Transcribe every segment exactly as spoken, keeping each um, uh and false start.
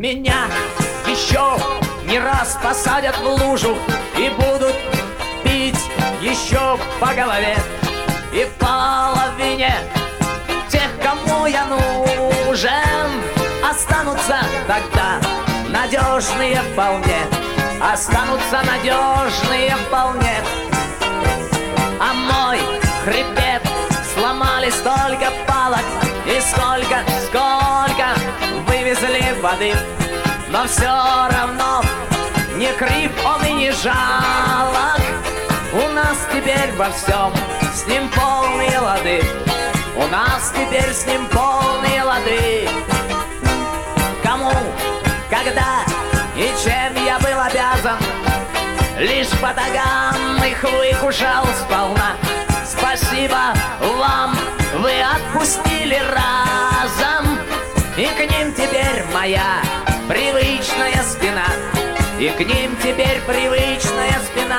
Меня еще не раз посадят в лужу и будут бить еще по голове. И половине тех, кому я нужен, останутся тогда надежные вполне. Останутся надежные вполне. А мой хребет сломали столько палок, и сколько, сколько вывезли воды. Но все равно не крив он и не жалок. У нас теперь во всем с ним полные лады. У нас теперь с ним полные лады. Кому, когда и чем я был обязан, лишь батагам их выкушал сполна. Спасибо вам, вы отпустили разом, и к ним теперь моя привычная спина. И к ним теперь привычная спина.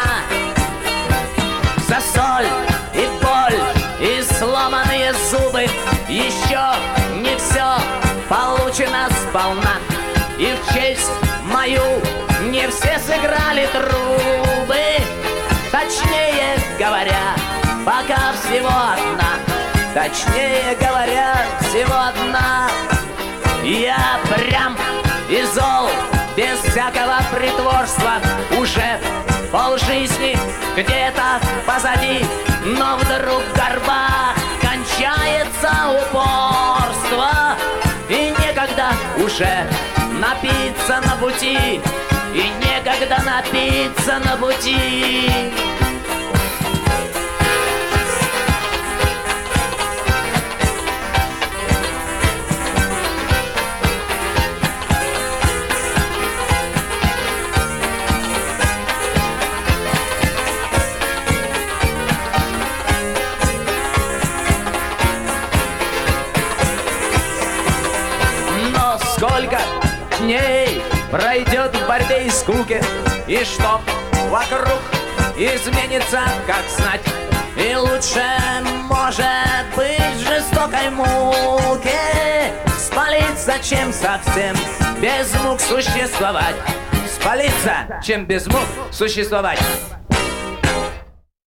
За соль и боль и сломанные зубы еще не все получено сполна. И в честь мою не все сыграли трубы. Точнее говоря, пока всего одна. Точнее говоря, всего одна. Я прям и зол, без всякого притворства. Уже полжизни где-то позади, но вдруг в горбах кончается упорство. И некогда уже напиться на пути. И некогда напиться на пути. Сколько дней пройдет в борьбе и скуке, и что вокруг изменится, как знать. И лучше, может быть, жестокой муке спалиться, чем совсем без мук существовать. Спалиться, чем без мук существовать.